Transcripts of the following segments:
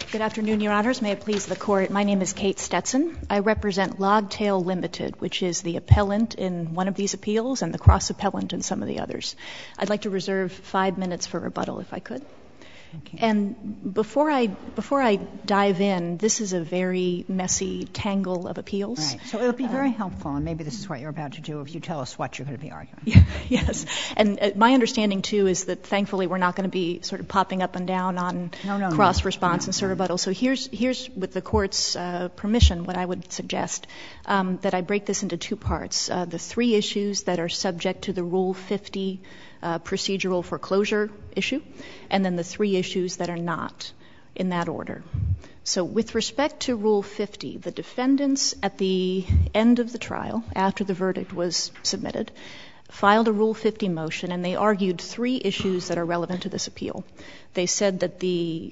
Good afternoon, Your Honors. May it please the Court. My name is Kate Stetson. I represent Logtail Limited, which is the appellant in one of these appeals and the cross-appellant in some of the others. I'd like to reserve 5 minutes for rebuttal, if I could. Okay. And before I dive in, this is a very messy tangle of appeals. Right. So it would be very helpful, and maybe this is what you're about to do, if you tell us what you're going to be arguing. Yes. And my understanding, too, is that thankfully we're not going to be sort of popping up and down on cross-response and rebuttal. So here's, with the Court's permission, what I would suggest, that I break this into two parts. The three issues that are subject to the Rule 50 procedural foreclosure issue, and then the three issues that are not, in that order. So with respect to Rule 50, the defendants at the end of the trial, after the verdict was submitted, filed a Rule 50 motion, and they argued three issues that are relevant to this appeal. They said that the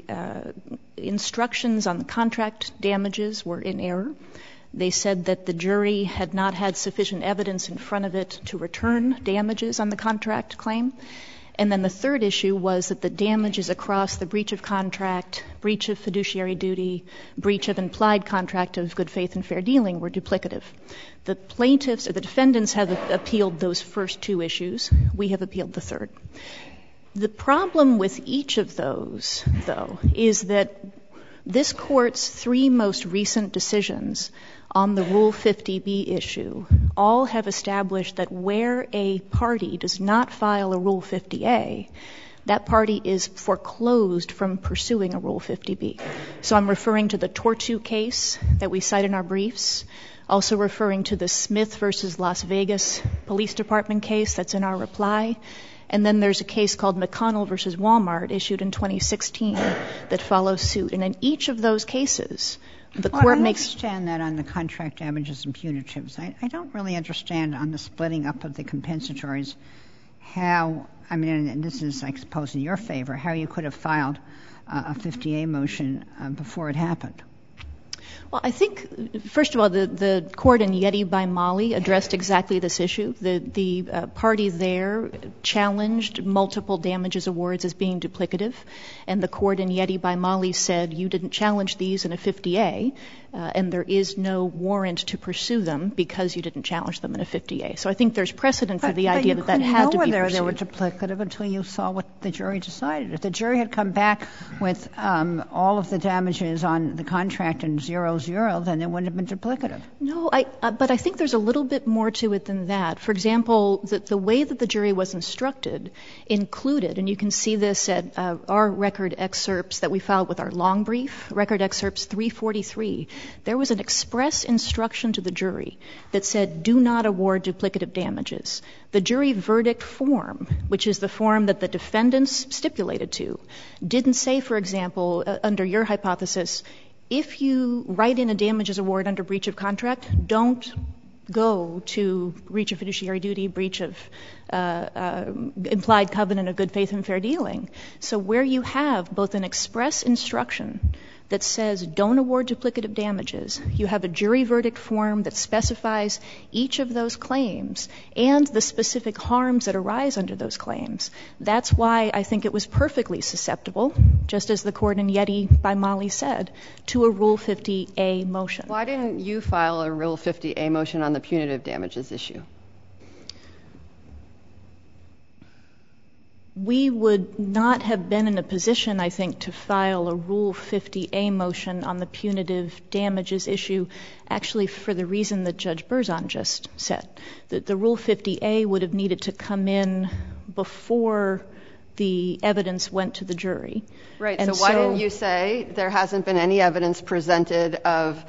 instructions on the contract damages were in error. They said that the jury had not had sufficient evidence in front of it to return damages on the contract claim. And then the third issue was that the damages across the breach of contract, breach of fiduciary duty, breach of implied contract of good faith and fair dealing were duplicative. The plaintiffs or the defendants have appealed those first two issues. We have appealed the third. The problem with each of those, though, is that this Court's three most recent decisions on the Rule 50B issue all have established that where a party does not file a Rule 50A, that party is foreclosed from pursuing a Rule 50B. So I'm referring to the Tortu case that we cite in our briefs, also referring to the Smith versus Las Vegas Police Department case that's in our reply. And then there's a case called McConnell versus Walmart issued in 2016 that follows suit. And in each of those cases, the Court makes... I understand that on the contract damages and punitives. I don't really understand on the splitting up of the compensatories how, I mean, and this is, I suppose, in your favor, how you could have filed a 50A motion before it happened. Well, I think, first of all, the Court in Yeti by Molly addressed exactly this issue. The party there challenged multiple damages awards as being duplicative, and the Court in Yeti by Molly said you didn't challenge these in a 50A, and there is no warrant to pursue them because you didn't challenge them in a 50A. So I think there's precedent for the idea that that had to be pursued. But you couldn't know whether they were duplicative until you saw what the jury decided. If the jury had come back with all of the damages on the contract and 0-0, then it wouldn't have been duplicative. No, but I think there's a little bit more to it than that. For example, the way that the jury was instructed included, and you can see this at our record excerpts that we filed with our long brief, record excerpts 343, there was an express instruction to the jury that said do not award duplicative damages. The jury verdict form, which is the form that the defendants stipulated to, didn't say, for example, under your hypothesis, if you write in a damages award under breach of contract, don't go to breach of fiduciary duty, breach of implied covenant of good faith and fair dealing. So where you have both an express instruction that says don't award duplicative damages, you have a jury verdict form that specifies each of those claims and the specific harms that arise under those claims. That's why I think it was perfectly susceptible, just as the Court in Yeti by Molly said, to a Rule 50A motion. Why didn't you file a Rule 50A motion on the punitive damages issue? We would not have been in a position, I think, to file a Rule 50A motion on the punitive damages issue, actually for the reason that Judge Berzon just said. That the Rule 50A would have needed to come in before the evidence went to the jury. Right. So why didn't you say there hasn't been any evidence presented of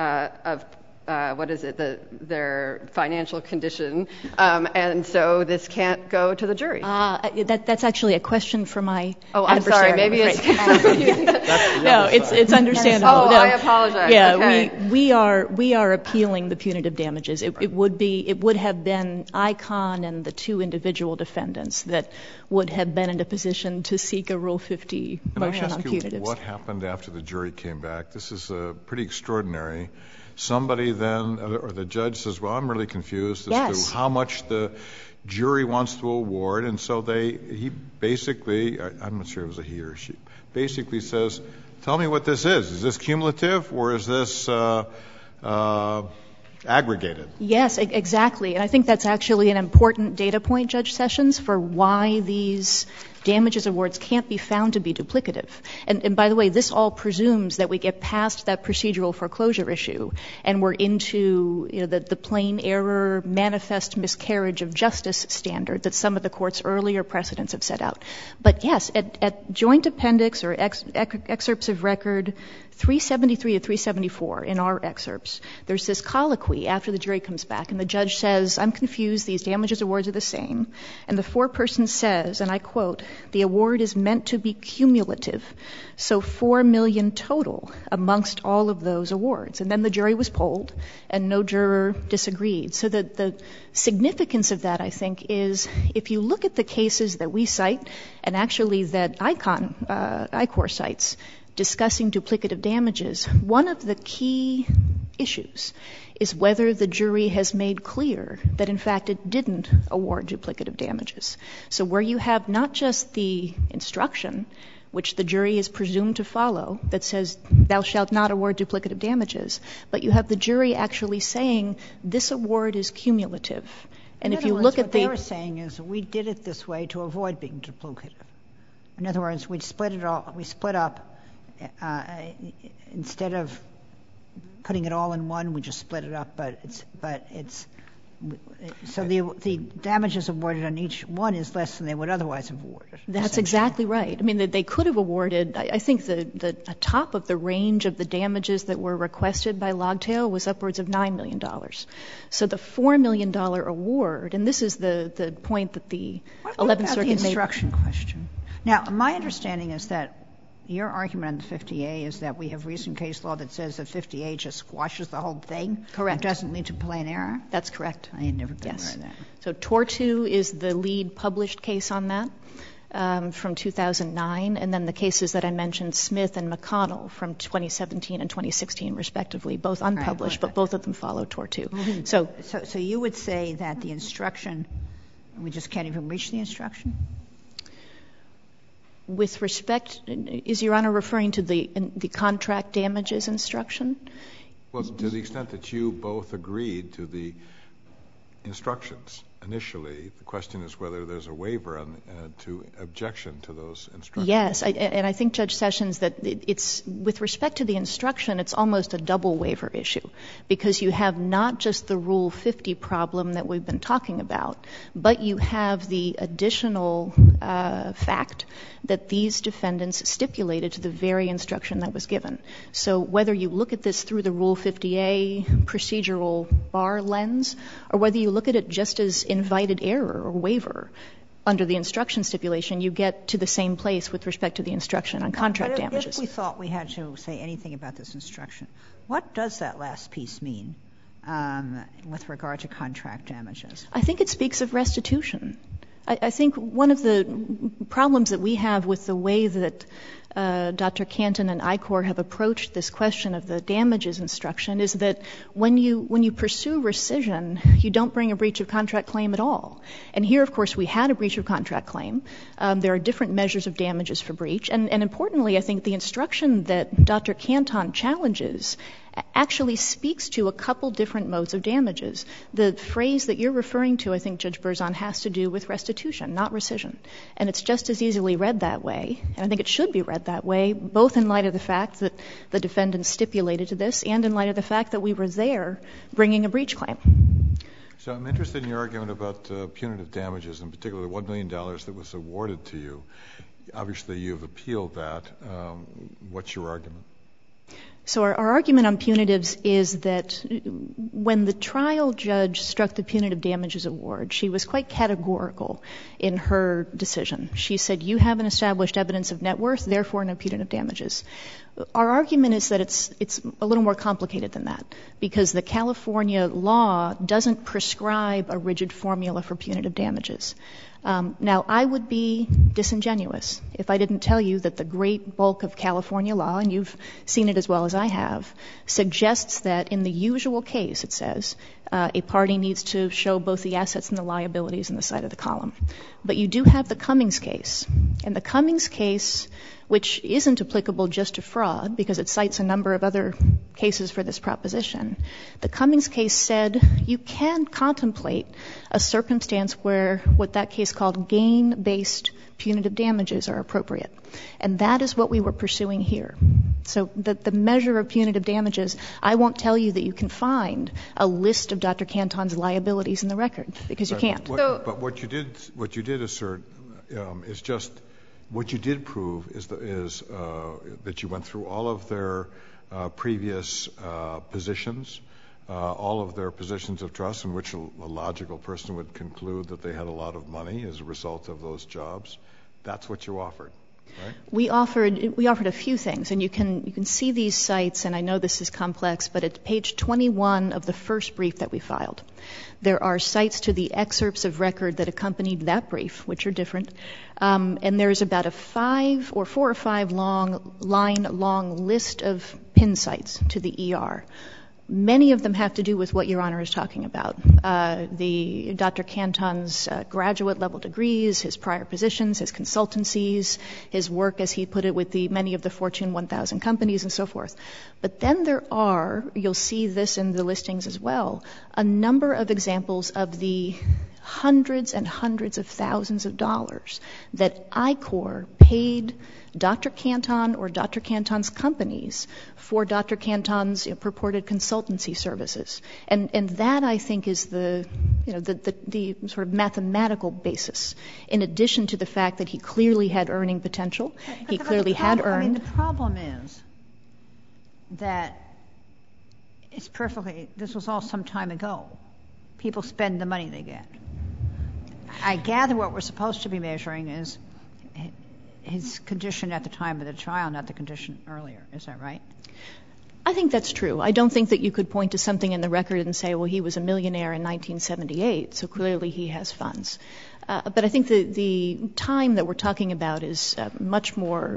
their financial condition, and so this can't go to the jury? That's actually a question for my adversary. Oh, I'm sorry. Maybe it's no, it's understandable. Oh, no. I apologize. Yeah, okay. we are appealing the punitive damages. It would have been Icon and the two individual defendants that would have been in a position to seek a Rule 50 motion on punitives. Can I ask you what happened after the jury came back? This is pretty extraordinary. Somebody then, or the judge says, well, I'm really confused as to how much the jury wants to award, and so he basically, I'm not sure it was a he or she, basically says, tell me what this is. Is this cumulative or is this aggregated? Yes, exactly. And I think that's actually an important data point, Judge Sessions, for why these damages awards can't be found to be duplicative. And by the way, this all presumes that we get past that procedural foreclosure issue and we're into the plain error, manifest miscarriage of justice standard that some of the court's earlier precedents have set out. But yes, at joint appendix or excerpts of record 373 to 374 in our excerpts, there's this colloquy after the jury comes back and the judge says, I'm confused, these damages awards are the same. And the foreperson says, and I quote, the award is meant to be cumulative, so $4 million total amongst all of those awards. And then the jury was polled and no juror disagreed. So the significance of that, I think, is if you look at the cases that we cite and actually that ICOR cites, discussing duplicative damages, one of the key issues is whether the jury has made clear that, in fact, it didn't award duplicative damages. So where you have not just the instruction, which the jury is presumed to follow, that says, thou shalt not award duplicative damages, but you have the jury actually saying, this award is cumulative. And if you look at what they were saying is, we did it this way to avoid being duplicative. In other words, we split up. Instead of putting it all in one, we just split it up. So the damages awarded on each one is less than they would otherwise have awarded. That's exactly right. I mean, they could have awarded. I think the top of the range of the damages that were requested by Logtail was upwards of $9 million. So the $4 million award, and this is the point that the 11th Circuit made. The instruction question. Now, my understanding is that your argument on the 50A is that we have recent case law that says that 50A just squashes the whole thing. Correct. It doesn't lead to plain error? That's correct. I had never been aware of that. So Tortu is the lead published case on that from 2009, and then the cases that I mentioned, Smith and McConnell, from 2017 and 2016, respectively, both unpublished, but both of them follow Tortu. Mm-hmm. So you would say that the instruction, we just can't even reach the instruction? With respect, is Your Honor referring to the contract damages instruction? Well, to the extent that you both agreed to the instructions initially, the question is whether there's a waiver to objection to those instructions. Yes, and I think, Judge Sessions, that it's with respect to the instruction, it's almost a double waiver issue, because you have not just the Rule 50 problem that we've been talking about, but you have the additional fact that these defendants stipulated to the very instruction that was given. So whether you look at this through the Rule 50A procedural bar lens, or whether you look at it just as invited error or waiver under the instruction stipulation, you get to the same place with respect to the instruction on contract damages. If we thought we had to say anything about this instruction, what does that last piece mean with regard to contract damages? I think it speaks of restitution. I think one of the problems that we have with the way that Dr. Canton and ICOR have approached this question of the damages instruction is that when you pursue rescission, you don't bring a breach of contract claim at all. And here, of course, we had a breach of contract claim. There are different measures of damages for breach. And importantly, I think the instruction that Dr. Canton challenges actually speaks to a couple different modes of damages. The phrase that you're referring to, I think, Judge Berzon, has to do with restitution, not rescission. And it's just as easily read that way, and I think it should be read that way, both in light of the fact that the defendants stipulated to this and in light of the fact that we were there bringing a breach claim. So I'm interested in your argument about punitive damages, in particular the $1 million that was awarded to you. Obviously, you've appealed that. What's your argument? So our argument on punitives is that when the trial judge struck the punitive damages award, she was quite categorical in her decision. She said, you haven't established evidence of net worth, therefore no punitive damages. Our argument is that it's a little more complicated than that, because the California law doesn't prescribe a rigid formula for punitive damages. Now, I would be disingenuous if I didn't tell you that the great bulk of California law, and you've seen it as well as I have, suggests that in the usual case, it says, a party needs to show both the assets and the liabilities on the side of the column. But you do have the Cummings case. And the Cummings case, which isn't applicable just to fraud because it cites a number of other cases for this proposition, the Cummings case said you can contemplate a circumstance where what that case called gain-based punitive damages are appropriate. And that is what we were pursuing here. So the measure of punitive damages, I won't tell you that you can find a list of Dr. Canton's liabilities in the record, because you can't. But what you did assert is just what you did prove is that you went through all of their previous positions, all of their positions of trust in which a logical person would conclude that they had a lot of money as a result of those jobs. That's what you offered, right? We offered a few things, and you can see these sites, and I know this is complex, but at page 21 of the first brief that we filed, there are cites to the excerpts of record that accompanied that brief, which are different, and there's about a 4 or 5 line long list of pin sites to the ER. Many of them have to do with what Your Honor is talking about. The Dr. Canton's graduate level degrees, his prior positions, his consultancies, his work, as he put it, with many of the Fortune 1000 companies and so forth. But then there are, you'll see this in the listings as well, a number of examples of the hundreds and hundreds of thousands of dollars that I-Corps paid Dr. Canton or Dr. Canton's companies for Dr. Canton's purported consultancy services. And that, I think, is the sort of mathematical basis, in addition to the fact that he clearly had earning potential. He clearly had earned. I mean, the problem is that it's perfectly, this was all some time ago. People spend the money they get. I gather what we're supposed to be measuring is his condition at the time of the trial, not the condition earlier. Is that right? I think that's true. I don't think that you could point to something in the record and say, well, he was a millionaire in 1978, so clearly he has funds. But I think the time that we're talking about is much more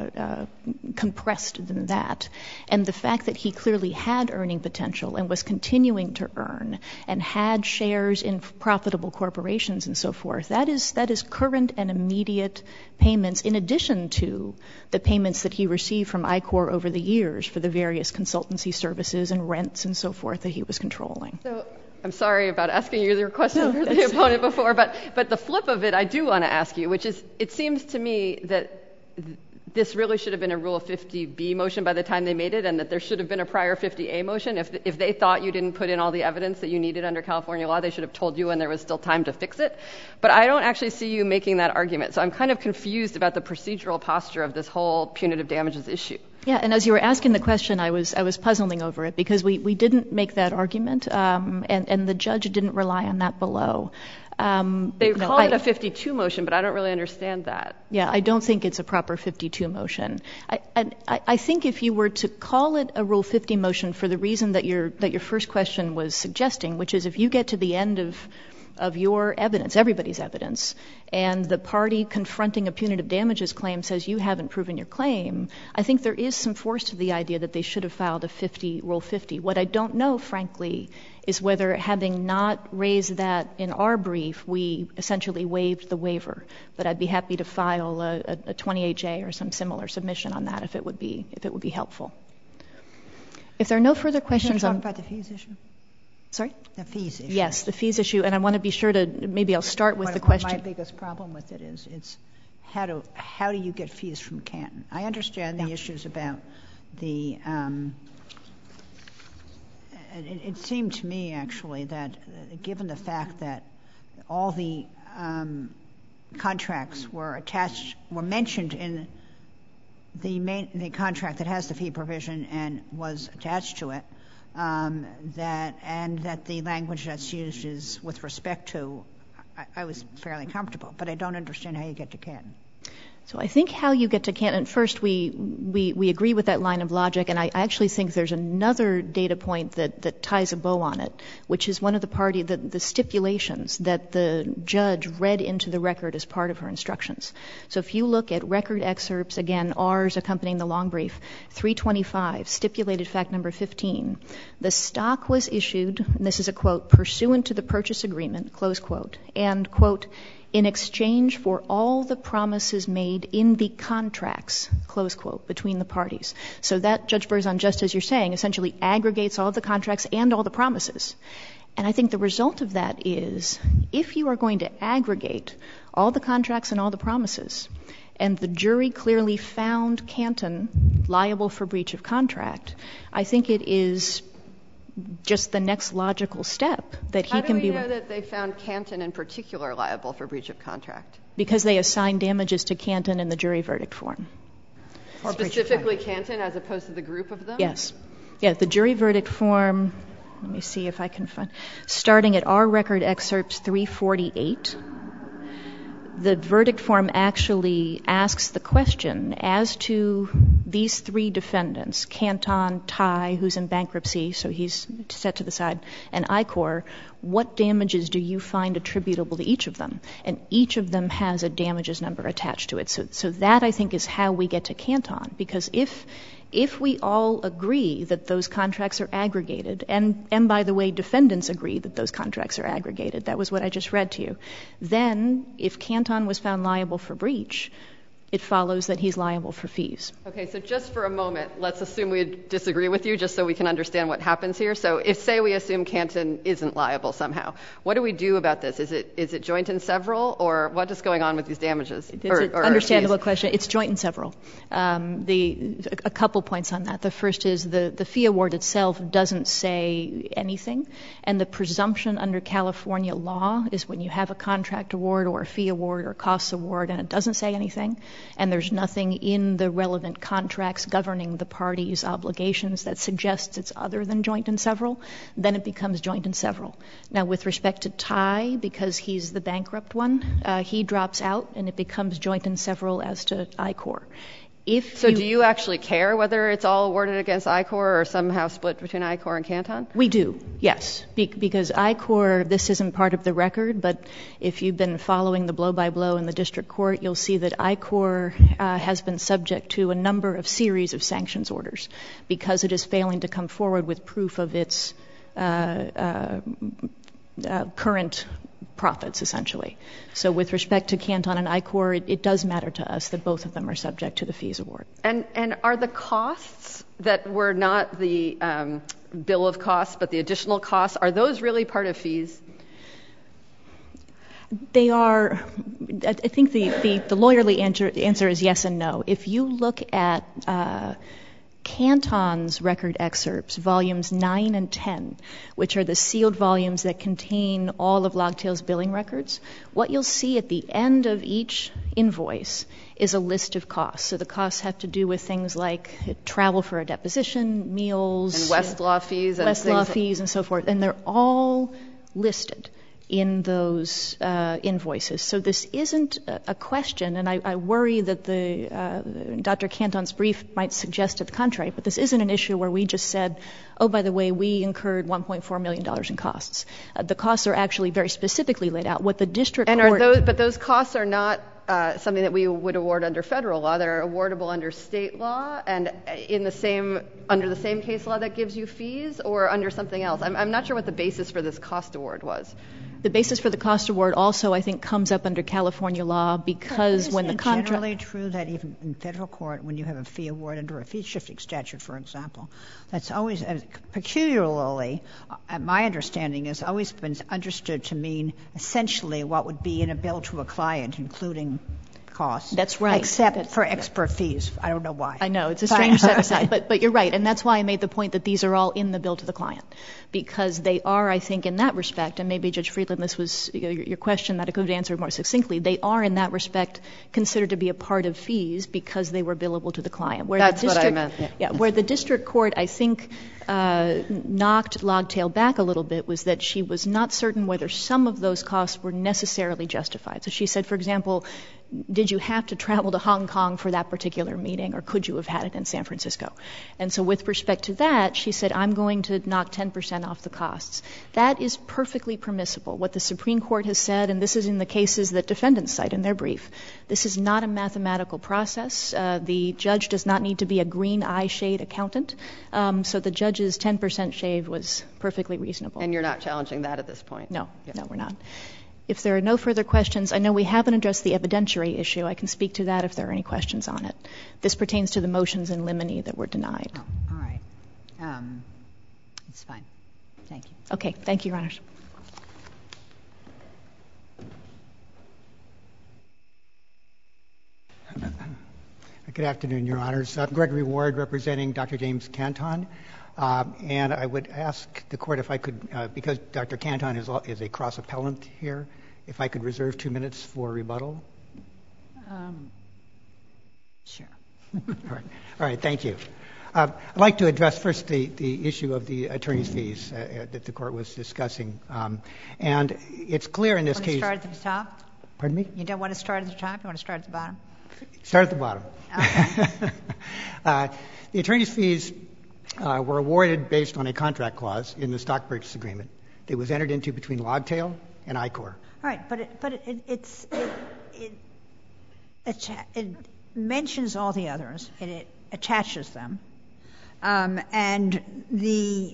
compressed than that. And the fact that he clearly had earning potential and was continuing to earn and had shares in profitable corporations and so forth, that is current and immediate payments in addition to the payments that he received from I-Corps over the years for the various consultancy services and rents and so forth that he was controlling. So I'm sorry about asking you your question for the opponent before, but the flip of it I do want to ask you, which is it seems to me that this really should have been a Rule 50B motion by the time they made it, and that there should have been a prior 50A motion. If they thought you didn't put in all the evidence that you needed under California law, they should have told you when there was still time to fix it. But I don't actually see you making that argument. So I'm kind of confused about the procedural posture of this whole punitive damages issue. Yeah, and as you were asking the question, I was puzzling over it because we didn't make that argument, and the judge didn't rely on that below. They call it a 52 motion, but I don't really understand that. Yeah, I don't think it's a proper 52 motion. I think if you were to call it a Rule 50 motion for the reason that your first question was suggesting, which is if you get to the end of your evidence, everybody's evidence, and the party confronting a punitive damages claim says you haven't proven your claim, I think there is some force to the idea that they should have filed a Rule 50. What I don't know, frankly, is whether, having not raised that in our brief, we essentially waived the waiver. But I'd be happy to file a 28J or some similar submission on that if it would be helpful. If there are no further questions on... Can you talk about the fees issue? Sorry? The fees issue. Yes, the fees issue. And I want to be sure to, maybe I'll start with the question. My biggest problem with it is it's how do you get fees from Canton? I understand the issues about the... It seemed to me, actually, that given the fact that all the contracts were mentioned in the contract that has the fee provision and was attached to it, that the language that's used is with respect to, I was fairly comfortable, but I don't understand how you get to Canton. So I think how you get to Canton, first we agree with that line of logic, and I actually think there's another data point that ties a bow on it, which is one of the stipulations that the judge read into the record as part of her instructions. So if you look at record excerpts, again, ours accompanying the long brief, 325, stipulated fact number 15, the stock was issued, and this is a quote, pursuant to the purchase agreement, close quote, and quote, in exchange for all the promises made in the contracts, close quote, between the parties. So that, Judge Berzon, just as you're saying, essentially aggregates all of the contracts and all the promises. And I think the result of that is, if you are going to aggregate all the contracts and all the promises, and the jury clearly found Canton liable for breach of contract, I think it is just the next logical step that he can be. How do we know that they found Canton in particular liable for breach of contract? Because they assigned damages to Canton in the jury verdict form. Specifically Canton as opposed to the group of them? Yes. Yeah, the jury verdict form, let me see if I can find, starting at our record excerpts 348, the verdict form actually asks the question as to these three defendants, Canton, Ty, who's in bankruptcy, so he's set to the side, and ICOR, what damages do you find attributable to each of them? And each of them has a damages number attached to it. So that, I think, is how we get to Canton, because if we all agree that those contracts are aggregated, and by the way, defendants agree that those contracts are aggregated, that was what I just read to you, then if Canton was found liable for breach, it follows that he's liable for fees. Okay, so just for a moment, let's assume we disagree with you just so we can understand what happens here. So if, say, we assume Canton isn't liable somehow, what do we do about this? Is it joint and several, or what is going on with these damages? It's an understandable question. It's joint and several. A couple points on that. The first is the fee award itself doesn't say anything, and the presumption under California law is when you have a contract award or a fee award or costs award and it doesn't say anything, and there's nothing in the relevant contracts governing the parties' obligations that suggests it's other than joint and several, then it becomes joint and several. Now, with respect to Ty, because he's the bankrupt one, he drops out and it becomes joint and several as to ICOR. So do you actually care whether it's all awarded against ICOR or somehow split between ICOR and Canton? We do, yes, because ICOR, this isn't part of the record, but if you've been following the blow-by-blow in the district court, you'll see that ICOR has been subject to a number of series of sanctions orders because it is failing to come forward with proof of its current profits, essentially. So with respect to Canton and ICOR, it does matter to us that both of them are subject to the fees award. And are the costs that were not the bill of costs but the additional costs, are those really part of fees? They are. I think the lawyerly answer is yes and no. If you look at Canton's record excerpts, volumes 9 and 10, which are the sealed volumes that contain all of Logtail's billing records, what you'll see at the end of each invoice is a list of costs. So the costs have to do with things like travel for a deposition, meals, and Westlaw fees, and so forth, and they're all listed in those invoices. So this isn't a question, and I worry that Dr. Canton's brief might suggest to the contrary, but this isn't an issue where we just said, oh, by the way, we incurred $1.4 million in costs. The costs are actually very specifically laid out. What the district court... But those costs are not something that we would award under federal law. They're awardable under state law and under the same case law that gives you fees, or under something else. I'm not sure what the basis for this cost award was. The basis for the cost award also, I think, comes up under California law because when the contract... Isn't it generally true that even in federal court, when you have a fee award under a fee-shifting statute, for example, that's always, peculiarly, my understanding has always been understood to mean essentially what would be in a bill to a client, including costs. That's right. Except for expert fees. I don't know why. I know. It's a strange set aside. But you're right. And that's why I made the point that these are all in the bill to the client. Because they are, I think, in that respect, and maybe Judge Friedland, this was your question that I could have answered more succinctly, they are in that respect considered to be a part of fees because they were billable to the client. That's what I meant. Yeah. Where the district court, I think, knocked Logtail back a little bit was that she was not certain whether some of those costs were necessarily justified. So she said, for example, did you have to travel to Hong Kong for that particular meeting, or could you have had it in San Francisco? And so with respect to that, she said, I'm going to knock 10% off the costs. That is perfectly permissible. What the Supreme Court has said, and this is in the cases that defendants cite in their brief, this is not a mathematical process. The judge does not need to be a green eye shade accountant. So the judge's 10% shave was perfectly reasonable. And you're not challenging that at this point? No, we're not. If there are no further questions, I know we haven't addressed the evidentiary issue. I can speak to that if there are any questions on it. This pertains to the motions in limine that were denied. Oh, all right. It's fine. Thank you. Okay. Thank you, Your Honors. Good afternoon, Your Honors. I'm Gregory Ward, representing Dr. James Canton. And I would ask the Court if I could, because Dr. Canton is a cross-appellant here, if I could reserve 2 minutes for rebuttal. Sure. All right. Thank you. I'd like to address first the issue of the attorney's fees that the Court was discussing. And it's clear in this case— Want to start at the top? Pardon me? You don't want to start at the top? You want to start at the bottom? Start at the bottom. Okay. The attorney's fees were awarded based on a contract clause in the stock purchase agreement. It was entered into between Logtail and ICOR. All right, but it mentions all the others, and it attaches them, and the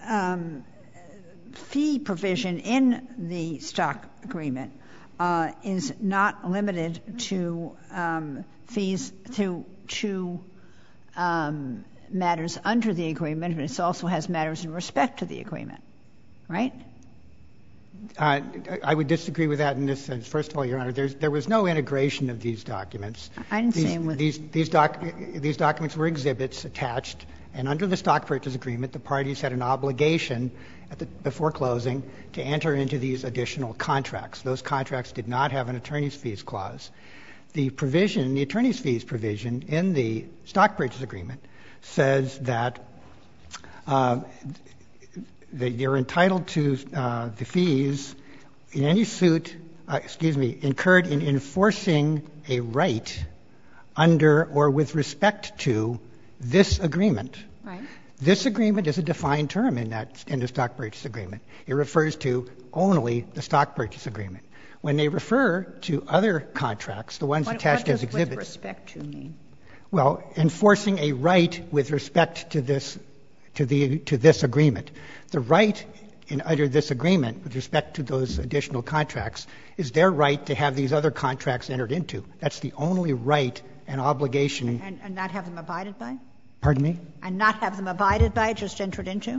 fee provision in the stock agreement is not limited to fees to matters under the agreement, but it also has matters in respect to the agreement, right? I would disagree with that in this sense. First of all, Your Honor, there was no integration of these documents. I didn't say with these documents were exhibits attached, and under the stock purchase agreement, the parties had an obligation before closing to enter into these additional contracts. Those contracts did not have an attorney's fees clause. The provision, the attorney's fees provision in the stock purchase agreement says that you're entitled to the fees in any suit, incurred in enforcing a right under or with respect to this agreement. right. This agreement is a defined term in the stock purchase agreement. It refers to only the stock purchase agreement. When they refer to other contracts, the ones attached as exhibits. What does with respect to mean? Well, enforcing a right with respect to this agreement. The right under this agreement with respect to those additional contracts is their right to have these other contracts entered into. That's the only right and obligation. And not have them abided by? Pardon me? And not have them abided by, just entered into?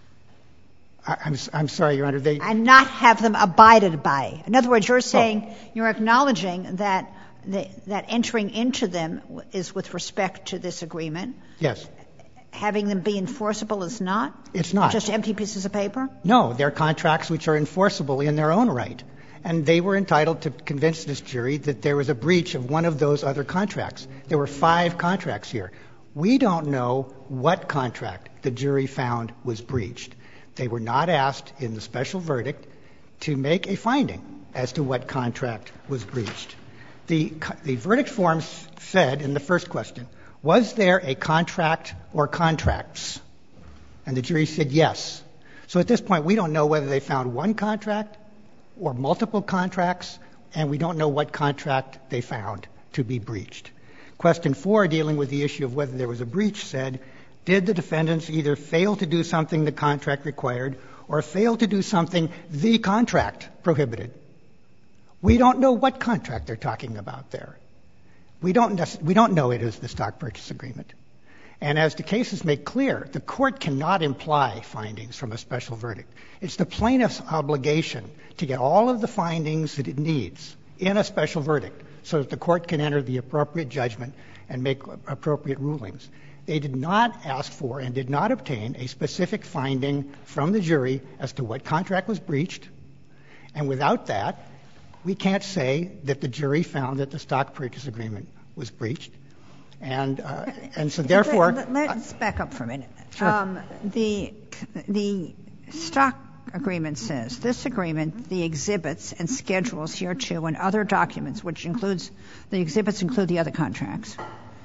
I'm sorry, Your Honor. And not have them abided by. In other words, you're saying, you're acknowledging that entering into them is with respect to this agreement. Yes. Having them be enforceable is not? It's not. Just empty pieces of paper? No, they're contracts which are enforceable in their own right. And they were entitled to convince this jury that there was a breach of one of those other contracts. There were 5 contracts here. We don't know what contract the jury found was breached. They were not asked in the special verdict to make a finding as to what contract was breached. The verdict form said in the first question, was there a contract or contracts? And the jury said yes. So at this point, we don't know whether they found one contract or multiple contracts, and we don't know what contract they found to be breached. Question 4, dealing with the issue of whether there was a breach, said, did the defendants either fail to do something the contract required or fail to do something the contract prohibited? We don't know what contract they're talking about there. We don't know it is the stock purchase agreement. And as the cases make clear, the court cannot imply findings from a special verdict. It's the plaintiff's obligation to get all of the findings that it needs in a special verdict so that the court can enter the appropriate judgment and make appropriate rulings. They did not ask for and did not obtain a specific finding from the jury as to what contract was breached. And without that, we can't say that the jury found that the stock purchase agreement was breached. And so therefore — Let's back up for a minute. Sure. The stock agreement says, this agreement, the exhibits and schedules hereto and other documents, which includes, the exhibits include the other contracts,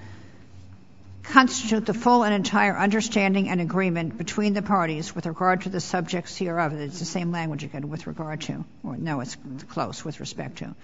constitute the full and entire understanding and agreement between the parties with regard to the subjects hereof. It's the same language again, with regard to, or no, it's close, with respect to.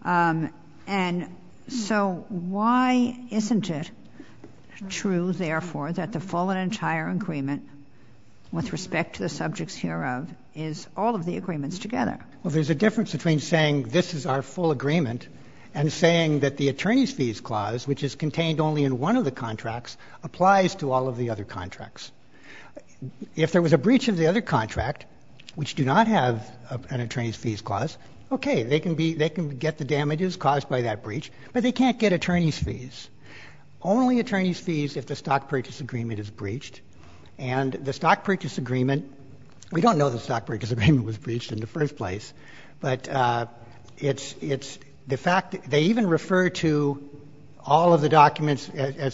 And so why isn't it true, therefore, that the full and entire agreement with respect to the subjects hereof is all of the agreements together? Well, there's a difference between saying this is our full agreement and saying that the attorney's fees clause, which is contained only in one of the contracts, applies to all of the other contracts. If there was a breach of the other contract, which do not have an attorney's fees clause, okay, they can get the damages caused by that breach, but they can't get attorney's fees. Only attorney's fees if the stock purchase agreement is breached. And the stock purchase agreement, we don't know the stock purchase agreement was breached in the first place, but it's the fact that they even refer to all of the documents,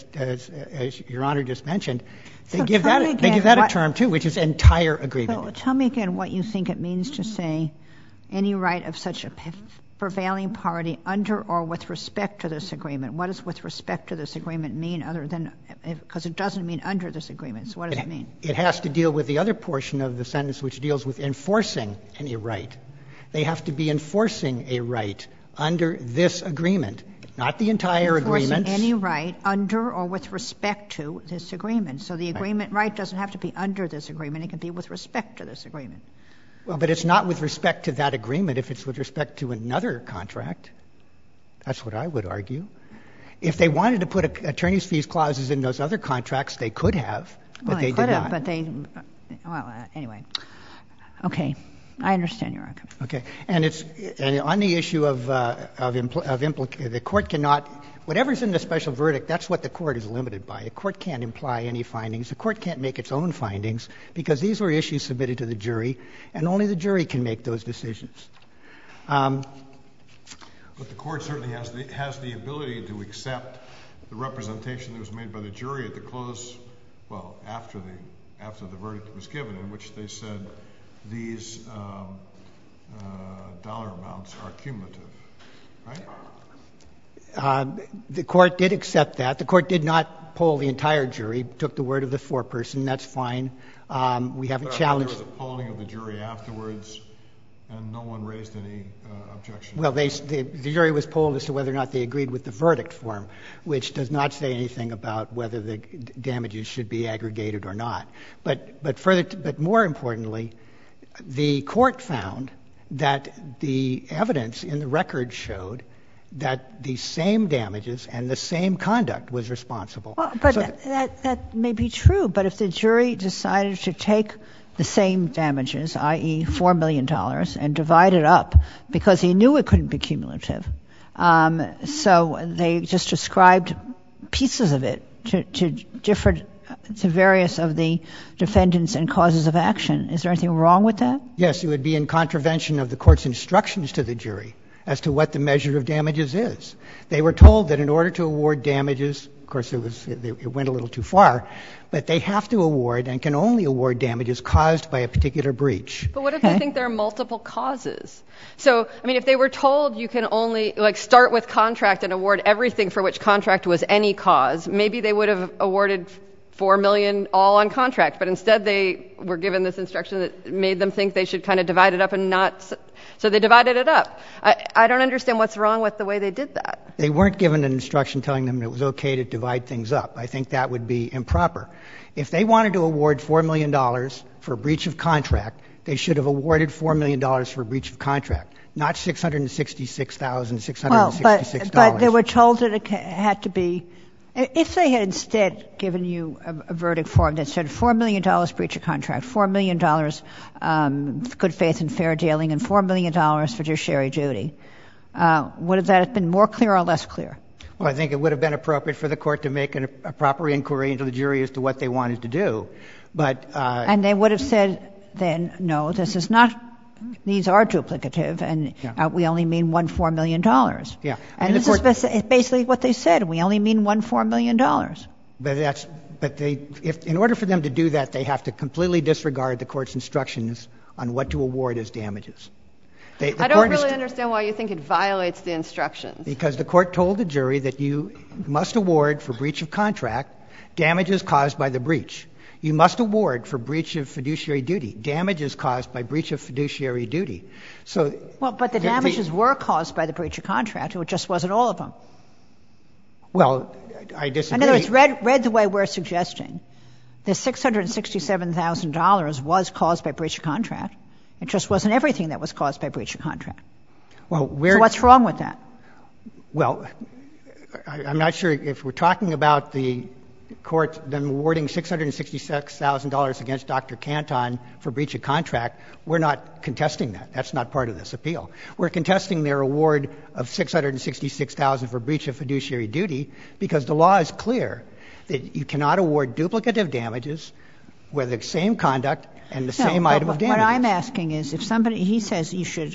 as Your Honor just mentioned. They give that a term too, which is entire agreement. So tell me again what you think it means to say any right of such a prevailing party under or with respect to this agreement. What does with respect to this agreement mean, other than, because it doesn't mean under this agreement. So what does it mean? It has to deal with the other portion of the sentence which deals with enforcing any right. They have to be enforcing a right under this agreement, not the entire agreement. Enforcing any right under or with respect to this agreement. So the agreement right doesn't have to be under this agreement. It can be with respect to this agreement. Well, but it's not with respect to that agreement if it's with respect to another contract. That's what I would argue. If they wanted to put attorney's fees clauses in those other contracts, they could have, but they did not. But they, anyway. Okay. I understand your argument. Okay. And on the issue of the court cannot, whatever's in the special verdict, that's what the court is limited by. The court can't imply any findings. The court can't make its own findings because these were issues submitted to the jury, and only the jury can make those decisions. But the court certainly has the ability to accept the representation that was made by the jury at the close, well, after the verdict was given, in which they said these dollar amounts are cumulative, right? The court did accept that. The court did not poll the entire jury, took the word of the foreperson. That's fine. We haven't challenged. There was a polling of the jury afterwards, and no one raised any objection. Well, the jury was polled as to whether or not they agreed with the verdict form, which does not say anything about whether the damages should be aggregated or not. But more importantly, the court found that the evidence in the record showed that the same damages and the same conduct was responsible. Well, but that may be true, but if the jury decided to take the same damages, i.e. $4 million, and divide it up because he knew it couldn't be cumulative, so they just ascribed pieces of it to various of the defendants and causes of action. Is there anything wrong with that? Yes, it would be in contravention of the court's instructions to the jury as to what the measure of damages is. They were told that in order to award damages, of course it went a little too far, but they have to award and can only award damages caused by a particular breach. But what if they think there are multiple causes? So, I mean, if they were told you can only, start with contract and award everything for which contract was any cause, maybe they would have awarded $4 million all on contract, but instead they were given this instruction that made them think they should kind of divide it up and not, so they divided it up. I don't understand what's wrong with the way they did that. They weren't given an instruction telling them it was okay to divide things up. I think that would be improper. If they wanted to award $4 million for a breach of contract, they should have awarded $4 million for a breach of contract, not $666,666. Well, but they were told that it had to be. If they had instead given you a verdict form that said $4 million breach of contract, $4 million good faith and fair dealing, and $4 million fiduciary duty, would that have been more clear or less clear? Well, I think it would have been appropriate for the court to make a proper inquiry into the jury as to what they wanted to do. But and they would have said then, no, this is not. These are duplicative, and we only mean $4 million. Yeah. And this is basically what they said. We only mean $4 million. But in order for them to do that, they have to completely disregard the court's instructions on what to award as damages. I don't really understand why you think it violates the instructions. Because the court told the jury that you must award for breach of contract damages caused by the breach. You must award for breach of fiduciary duty damages caused by breach of fiduciary duty. So, well, but the damages were caused by the breach of contract. It just wasn't all of them. Well, I disagree. In other words, read the way we're suggesting, the $667,000 was caused by breach of contract. It just wasn't everything that was caused by breach of contract. Well, so what's wrong with that? Well, I'm not sure if we're talking about the court then awarding $666,000 against Dr. Canton for breach of contract. We're not contesting that. That's not part of this appeal. We're contesting their award of $666,000 for breach of fiduciary duty because the law is clear that you cannot award duplicative damages with the same conduct and the same item of damages. What I'm asking is if somebody, he says you should,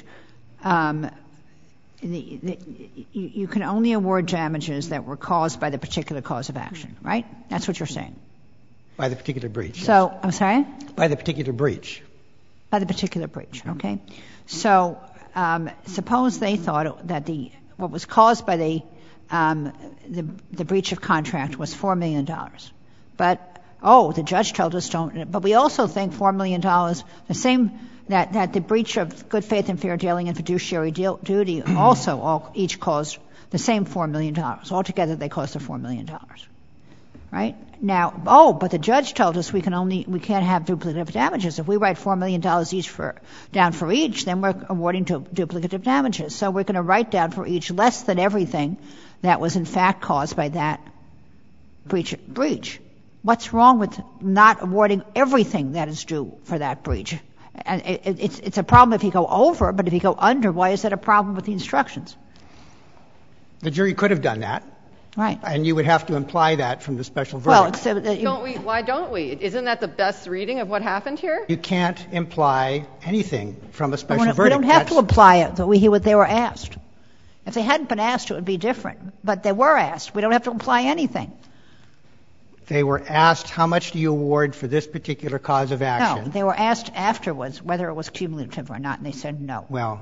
you can only award damages that were caused by the particular cause of action, right? That's what you're saying. By the particular breach. So, yes. I'm sorry? By the particular breach. By the particular breach, okay. So, suppose they thought that what was caused by the breach of contract was $4 million. But, the judge told us don't, but we also think $4 million, the same, that the breach of good faith and fair dealing and fiduciary duty also each caused the same $4 million. Altogether, they caused the $4 million. Right? Now, but the judge told us we can't have duplicative damages. If we write $4 million down for each, then we're awarding duplicative damages. So we're going to write down for each less than everything that was in fact caused by that breach. What's wrong with not awarding everything that is due for that breach? And it's a problem if you go over, but if you go under, why is that a problem with the instructions? The jury could have done that. Right. And you would have to imply that from the special verdict. Well, why don't we? Isn't that the best reading of what happened here? You can't imply anything from a special verdict. We don't have to imply it, what they were asked. If they hadn't been asked, it would be different. But they were asked. We don't have to imply anything. They were asked, how much do you award for this particular cause of action? No, they were asked afterwards whether it was cumulative or not, and they said no. Well,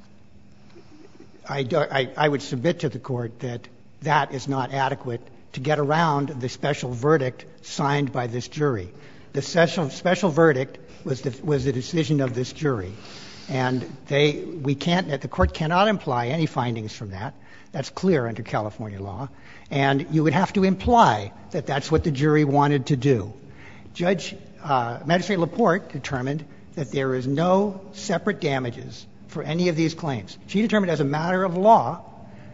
I would submit to the court that that is not adequate to get around the special verdict signed by this jury. The special verdict was the decision of this jury. And the court cannot imply any findings from that. That's clear under California law. And you would have to imply that that's what the jury wanted to do. Magistrate Laporte determined that there is no separate damages for any of these claims. She determined as a matter of law,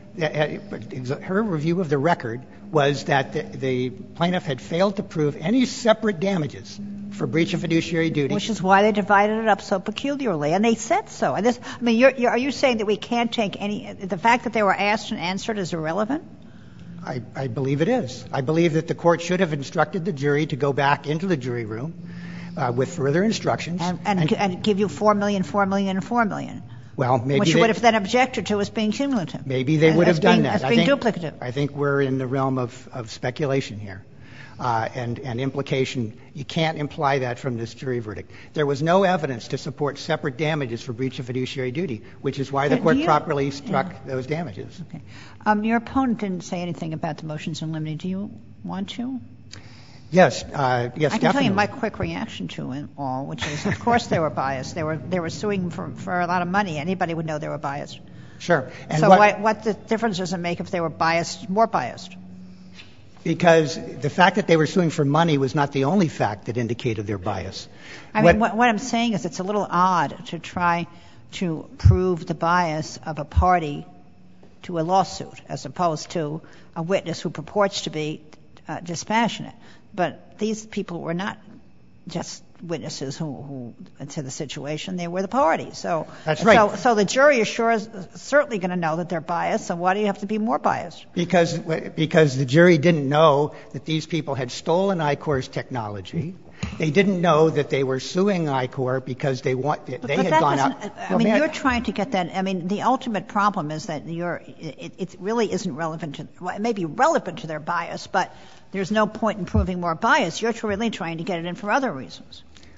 her review of the record was that the plaintiff had failed to prove any separate damages for breach of fiduciary duty. Which is why they divided it up so peculiarly. And they said so. And are you saying that we can't take the fact that they were asked and answered is irrelevant? I believe it is. I believe that the court should have instructed the jury to go back into the jury room with further instructions. And give you $4 million, $4 million, and $4 million. Well, maybe which you would have then objected to as being cumulative. Maybe they would have done that. As being duplicative. I think we're in the realm of speculation here. And implication. You can't imply that from this jury verdict. There was no evidence to support separate damages for breach of fiduciary duty, which is why the court properly struck those damages. Okay. Your opponent didn't say anything about the motions in limine. Do you want to? Yes. Yes, definitely. I can tell you my quick reaction to it all, which is, of course, they were biased. They were suing for a lot of money. Anybody would know they were biased. Sure. And so what the difference does it make if they were biased, more biased? Because the fact that they were suing for money was not the only fact that indicated their bias. I mean, what I'm saying is it's a little odd to try to prove the bias of a party to a lawsuit as opposed to a witness who purports to be dispassionate. But these people were not just witnesses who to the situation. They were the party. So that's right. So the jury is certainly going to know that they're biased. So why do you have to be more biased? Because the jury didn't know that these people had stolen ICOR's technology. They didn't know that they were suing ICOR because they had gone out. You're trying to get that. I mean, the ultimate problem is that it really isn't relevant to. Well, it may be relevant to their bias, but there's no point in proving more bias. You're really trying to get it in for other reasons.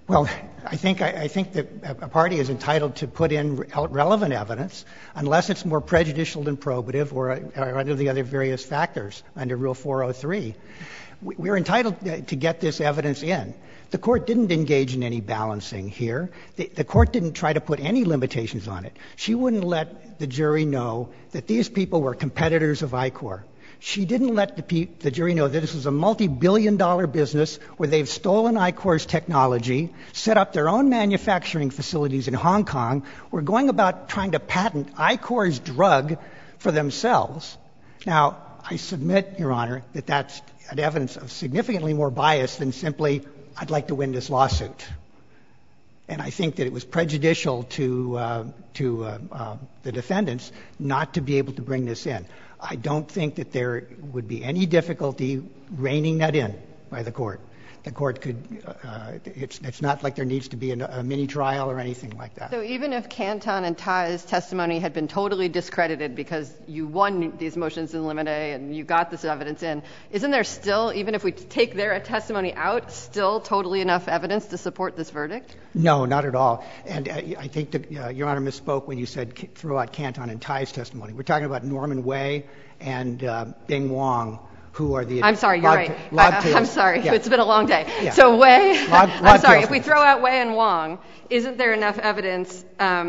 Well, I think that a party is entitled to put in relevant evidence unless it's more prejudicial than probative or under the other various factors under Rule 403. We're entitled to get this evidence in. The Court didn't engage in any balancing here. The Court didn't try to put any limitations on it. She wouldn't let the jury know that these people were competitors of ICOR. She didn't let the jury know that this was a multi-billion-dollar business where they've stolen ICOR's technology, set up their own manufacturing facilities in Hong Kong, were going about trying to patent ICOR's drug for themselves. Now, I submit, Your Honor, that that's an evidence of significantly more bias than simply, I'd like to win this lawsuit. And I think that it was prejudicial to the defendants not to be able to bring this in. I don't think that there would be any difficulty reining that in by the Court. The Court could it's not like there needs to be a mini trial or anything like that. So even if Canton and Tai's testimony had been totally discredited because you won these motions in limine and you got this evidence in, isn't there still, even if we take their testimony out, still totally enough evidence to support this verdict? No, not at all. And I think that Your Honor misspoke when you said throw out Canton and Tai's testimony. We're talking about Norman Wei and Bing Wong, who are the I'm sorry, you're right. I'm sorry. Yeah. It's been a long day. Yeah. So Wei, I'm sorry. If we throw out Wei and Wong, isn't there enough evidence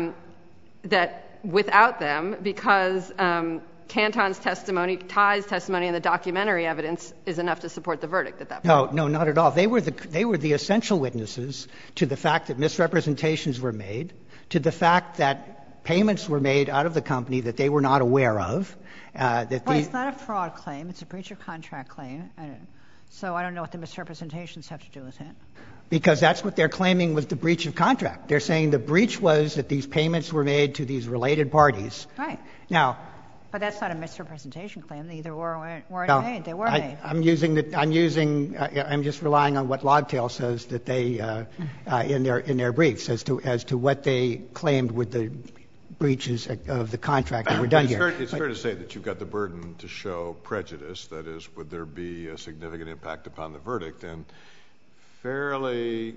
that without them, because Canton's testimony, Tai's testimony, and the documentary evidence is enough to support the verdict at that point? No, not at all. They were the essential witnesses to the fact that misrepresentations were made, to the fact that payments were made out of the company that they were not aware of. Well, it's not a fraud claim. It's a breach of contract claim. So I don't know what the misrepresentations have to do with it. Because that's what they're claiming was the breach of contract. They're saying the breach was that these payments were made to these related parties. Right. Now, but that's not a misrepresentation claim. They either weren't made. They were made. I'm just relying on what Logtail says that they in their briefs as to what they claimed were the breaches of the contract that were done here. It's fair to say that you've got the burden to show prejudice. That is, would there be a significant impact upon the verdict? And fairly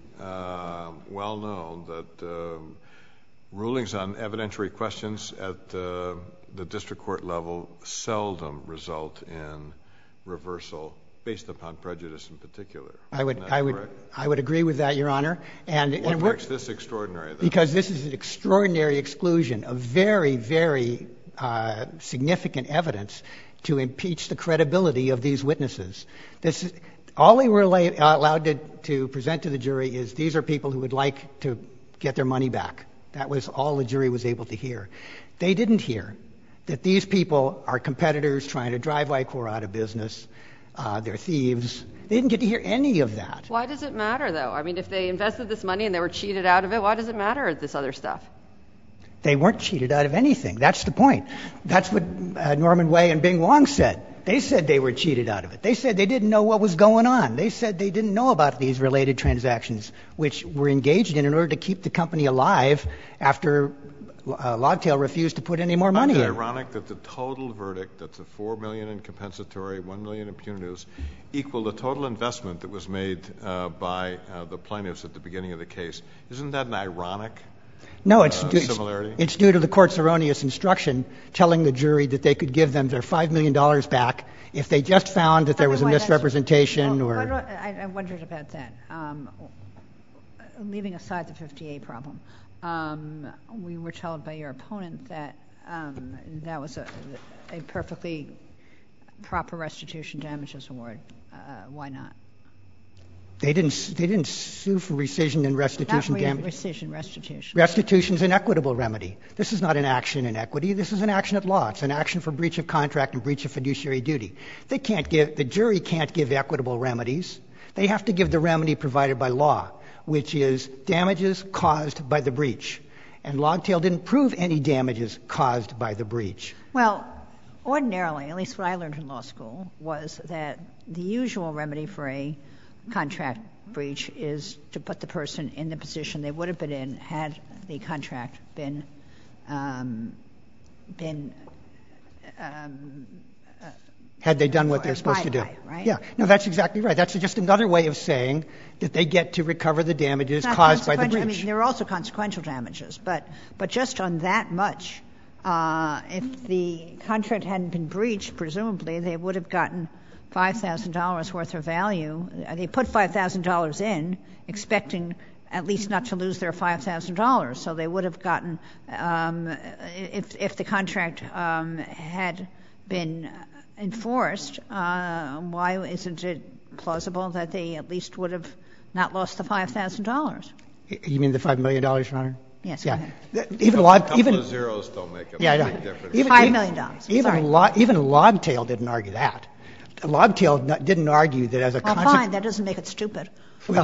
well known that rulings on evidentiary questions at the district court level seldom result in reversal based upon prejudice in particular. I would agree with that, Your Honor. What makes this extraordinary, then? Because this is an extraordinary exclusion of very, very significant evidence to impeach the credibility of these witnesses. All they were allowed to present to the jury is these are people who would like to get their money back. That was all the jury was able to hear. They didn't hear that these people are competitors trying to drive ICOR out of business. They're thieves. They didn't get to hear any of that. Why does it matter, though? I mean, if they invested this money and they were cheated out of it, why does it matter, this other stuff? They weren't cheated out of anything. That's the point. That's what Norman Wei and Bing Wong said. They said they were cheated out of it. They said they didn't know what was going on. They said they didn't know about these related transactions, which were engaged in order to keep the company alive after Logtail refused to put any more money in. Isn't it ironic that the total verdict, that's a $4 million in compensatory, $1 million in punitives, equal the total investment that was made by the plaintiffs at the beginning of the case? Isn't that an ironic similarity? It's due to the court's erroneous instruction telling the jury that they could give them their $5 million back if they just found that there was a misrepresentation. I wondered about that. Leaving aside the 50A problem, we were told by your opponent that that was a perfectly proper restitution damages award. Why not? They didn't sue for rescission and restitution damages. Not rescission, restitution. Restitution is an equitable remedy. This is not an action in equity. This is an action at law. It's an action for breach of contract and breach of fiduciary duty. The jury can't give equitable remedies. They have to give the remedy provided by law, which is damages caused by the breach. And Logtail didn't prove any damages caused by the breach. Well, ordinarily, at least what I learned in law school, was that the usual remedy for a contract breach is to put the person in the position they would have been in had the contract had they done what they're supposed to do. Right? Yeah. No, that's exactly right. That's just another way of saying that they get to recover the damages caused by the breach. I mean, there are also consequential damages, but just on that much, if the contract hadn't been breached, presumably they would have gotten $5,000 worth of value. They put $5,000 in, expecting at least not to lose their $5,000. So they would have gotten, if the contract had been enforced, why isn't it plausible that they at least would have not lost the $5,000? You mean the $5 million, Your Honor? Yes, yeah. Go ahead. A couple of zeros don't make a big difference. $5 million. Even Logtail didn't argue that. Logtail didn't argue that as a consequence. Fine, that doesn't make it stupid. Well,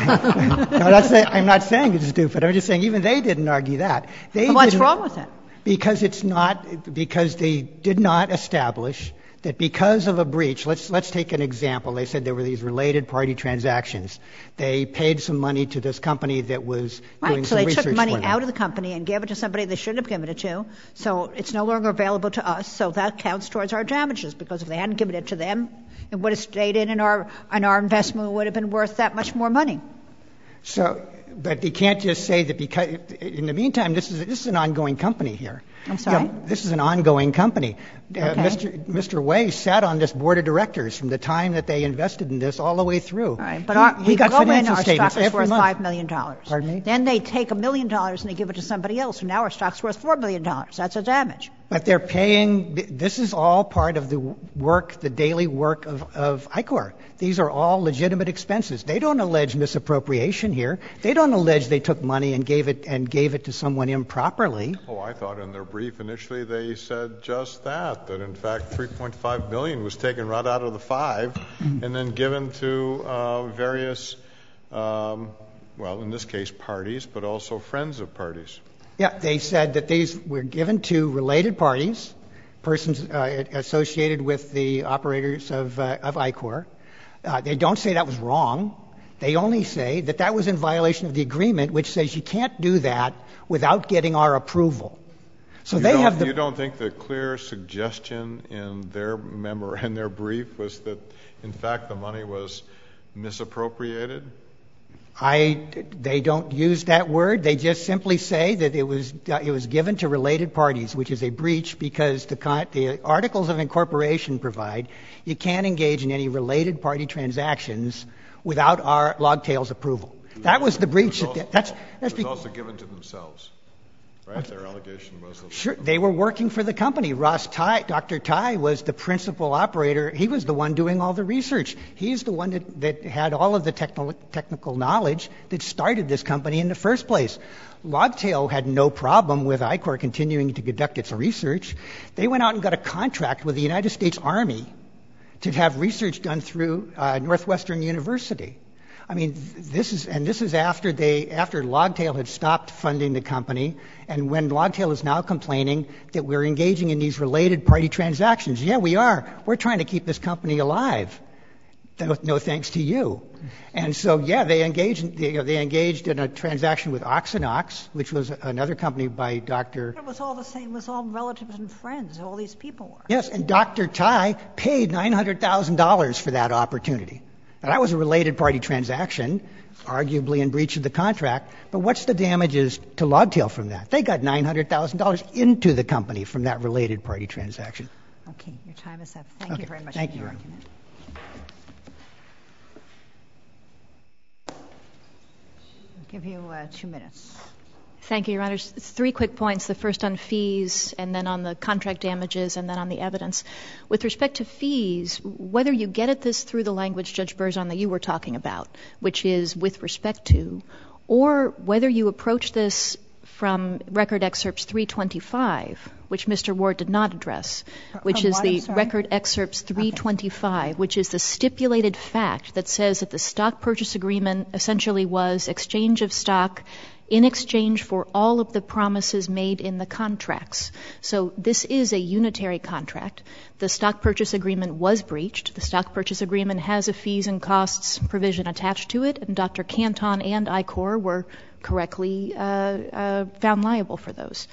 I'm not saying it's stupid. I'm just saying even they didn't argue that. What's wrong with it? Because they did not establish that because of a breach, let's take an example. They said there were these related party transactions. They paid some money to this company that was doing some research for them. So they took money out of the company and gave it to somebody they shouldn't have given it to. So it's no longer available to us. So that counts towards our damages, because if they hadn't given it to them, it would have stayed in, and our investment would have been worth that much more money. So, but you can't just say that because in the meantime, this is an ongoing company here. I'm sorry? This is an ongoing company. Okay. Mr. Way sat on this board of directors from the time that they invested in this all the way through. All right, but we got financial statements stock is worth month. $5 million. Pardon me? Then they take $1 million and they give it to somebody else, and now our stock's worth $4 million. That's a damage. But they're paying. This is all part of the work, the daily work of ICOR. These are all legitimate expenses. They don't allege misappropriation here. They don't allege they took money and gave it to someone improperly. Oh, I thought in their brief initially they said just that in fact $3.5 million was taken right out of the $5 and then given to various, well, in this case parties, but also friends of parties. Yeah, they said that these were given to related parties, persons associated with the operators of ICOR. They don't say that was wrong. They only say that that was in violation of the agreement, which says you can't do that without getting our approval. So you don't think the clear suggestion in their brief was that, in fact, the money was misappropriated? They don't use that word. They just simply say that it was given to related parties, which is a breach because the Articles of Incorporation provide you can't engage in any related party transactions without our Logtail's approval. That was the breach. It was also given to themselves, right? Their allegation was that. Sure. They were working for the company. Dr. Tai was the principal operator. He was the one doing all the research. He's the one that had all of the technical knowledge that started this company in the first place. Logtail had no problem with ICOR continuing to conduct its research. They went out and got a contract with the United States Army to have research done through Northwestern University. I mean, this is after Logtail had stopped funding the company, and when Logtail is now complaining that we're engaging in these related party transactions. Yeah, we are. We're trying to keep this company alive. No thanks to you. And so, yeah, they engaged in a transaction with Oxenox, which was another company by Dr. It was all the same. It was all relatives and friends. All these people were. Yes, and Dr. Tai paid $900,000 for that opportunity. Now, that was a related party transaction, arguably in breach of the contract. But what's the damages to Logtail from that? They got $900,000 into the company from that related party transaction. Okay, your time is up. Thank you very much for your argument. I'll give you 2 minutes. Thank you, Your Honors. 3 quick points, the first on fees, and then on the contract damages, and then on the evidence. With respect to fees, whether you get at this through the language, Judge Berzon, that you were talking about, which is with respect to, or whether you approach this from Record Excerpts 325, which Mr. Ward did not address, which is the Record Excerpts 325, which is the stipulated fact that says that the stock purchase agreement essentially was exchange of stock in exchange for all of the promises made in the contracts. So this is a unitary contract. The stock purchase agreement was breached. The stock purchase agreement has a fees and costs provision attached to it, and Dr. Canton and ICOR were correctly found liable for those.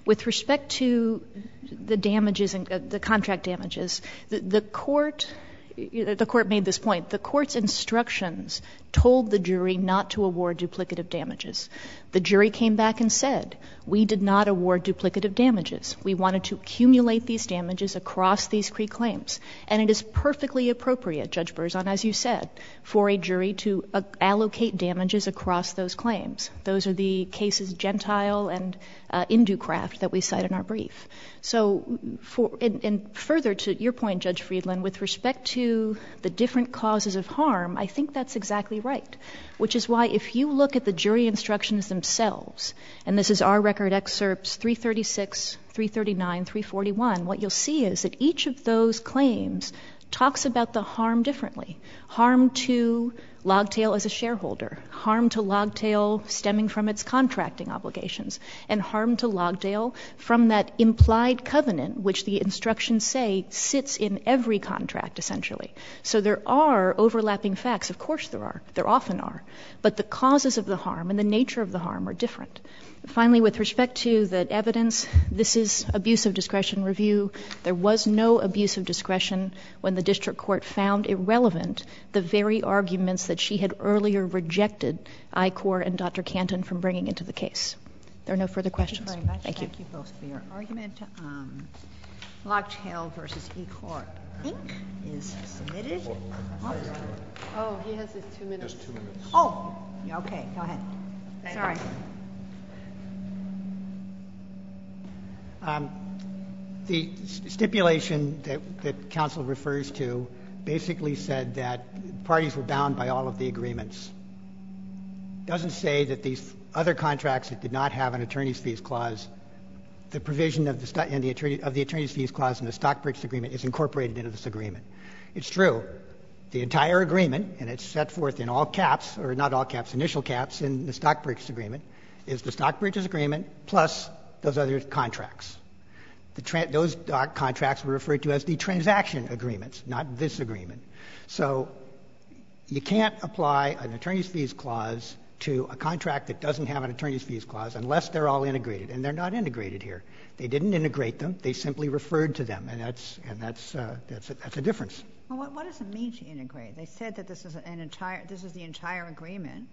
With respect to the damages and the contract damages, the court made this point. The court's instructions told the jury not to award duplicative damages. The jury came back and said, we did not award duplicative damages. We wanted to accumulate these damages across these Cree claims. And it is perfectly appropriate, Judge Berzon, as you said, for a jury to allocate damages across those claims. Those are the cases Gentile and Inducraft that we cite in our brief. So, and further to your point, Judge Friedland, with respect to the different causes of harm, I think that's exactly right, which is why if you look at the jury instructions themselves, and this is our record excerpts 336, 339, 341, what you'll see is that each of those claims talks about the harm differently. Harm to Logtail as a shareholder, harm to Logtail stemming from its contracting obligations, and harm to Logtail from that implied covenant, which the instructions say sits in every contract, essentially. So there are overlapping facts. Of course there are. There often are. But the causes of the harm and the nature of the harm are different. Finally, with respect to the evidence, this is abuse of discretion review. There was no abuse of discretion when the district court found irrelevant the very arguments that she had earlier rejected I-Corps and Dr. Canton from bringing into the case. There are no further questions. Thank you very much. Thank you. Thank you both for your argument. Logtail versus I-Corps Inc. is submitted. Oh, he has his 2 minutes. Just 2 minutes. Oh, okay, go ahead. Sorry. The stipulation that counsel refers to basically said that parties were bound by all of the agreements. It doesn't say that these other contracts that did not have an attorney's fees clause, the provision of the attorney's fees clause in the Stockbridge agreement is incorporated into this agreement. It's true. The entire agreement, and it's set forth in all caps, or not all caps, initial caps in the Stockbridge agreement, is the Stockbridge's agreement plus those other contracts. Those contracts were referred to as the transaction agreements, not this agreement. So you can't apply an attorney's fees clause to a contract that doesn't have an attorney's fees clause unless they're all integrated, and they're not integrated here. They didn't integrate them. They simply referred to them, and that's a difference. Well, what does it mean to integrate? They said that this is the entire agreement.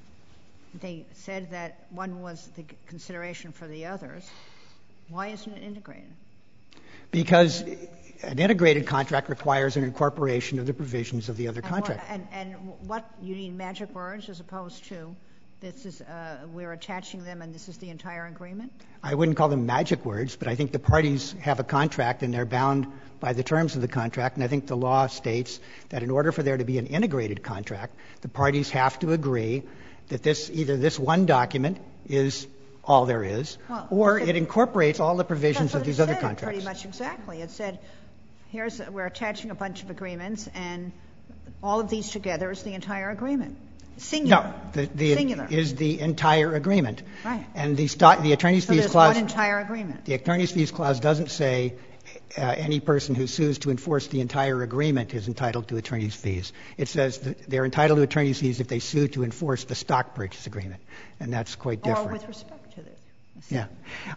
They said that one was the consideration for the others. Why isn't it integrated? Because an integrated contract requires an incorporation of the provisions of the other contract. And what, you need magic words as opposed to this is, we're attaching them and this is the entire agreement? I wouldn't call them magic words, but I think the parties have a contract and they're bound by the terms of the contract. And I think the law states that in order for there to be an integrated contract, the parties have to agree that either this one document is all there is, or it incorporates all the provisions of these other contracts. Pretty much exactly. It said, we're attaching a bunch of agreements, and all of these together is the entire agreement. Singular. No, Singular. Is the entire agreement. Right. And the attorney's fees clause. So there's one entire agreement. The attorney's fees clause doesn't say any person who sues to enforce the entire agreement is entitled to attorney's fees. It says that they're entitled to attorney's fees if they sue to enforce the stock purchase agreement, and that's quite different. Or with respect to this. Yeah.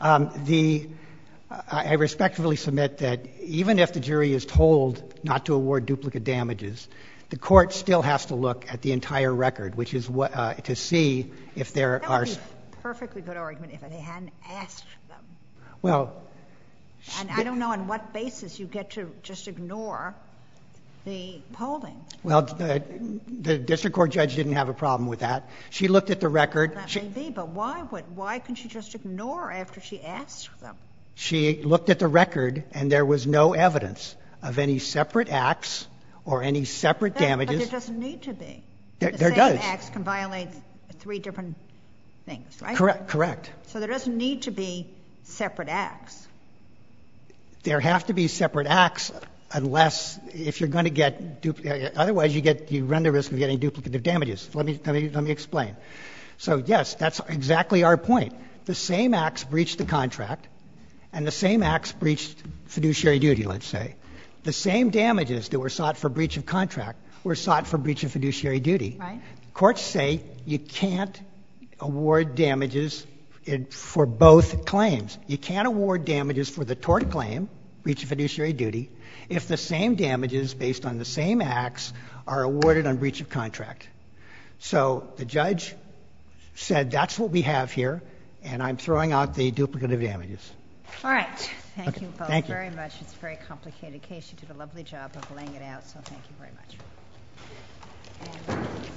I respectfully submit that even if the jury is told not to award duplicate damages, the court still has to look at the entire record, which is to see if there are. That would be a perfectly good argument if they hadn't asked them. Well. And I don't know on what basis you get to just ignore the polling. Well, the district court judge didn't have a problem with that. She looked at the record. That may be, but why couldn't she just ignore after she asked them? She looked at the record, and there was no evidence of any separate acts or any separate damages. But there doesn't need to be. There does. The same acts can violate 3 different things, right? Correct. So there doesn't need to be separate acts. There have to be separate acts unless, if you're going to get otherwise you run the risk of getting duplicative damages. Let me explain. So, yes, that's exactly our point. The same acts breached the contract, and the same acts breached fiduciary duty, let's say. The same damages that were sought for breach of contract were sought for breach of fiduciary duty. Right. Courts say you can't award damages for both claims. You can't award damages for the tort claim, breach of fiduciary duty, if the same damages based on the same acts are awarded on breach of contract. So the judge said that's what we have here, and I'm throwing out the duplicative damages. All right. Thank you both Thank you. very much. It's a very complicated case. You did a lovely job of laying it out, so thank you very much. And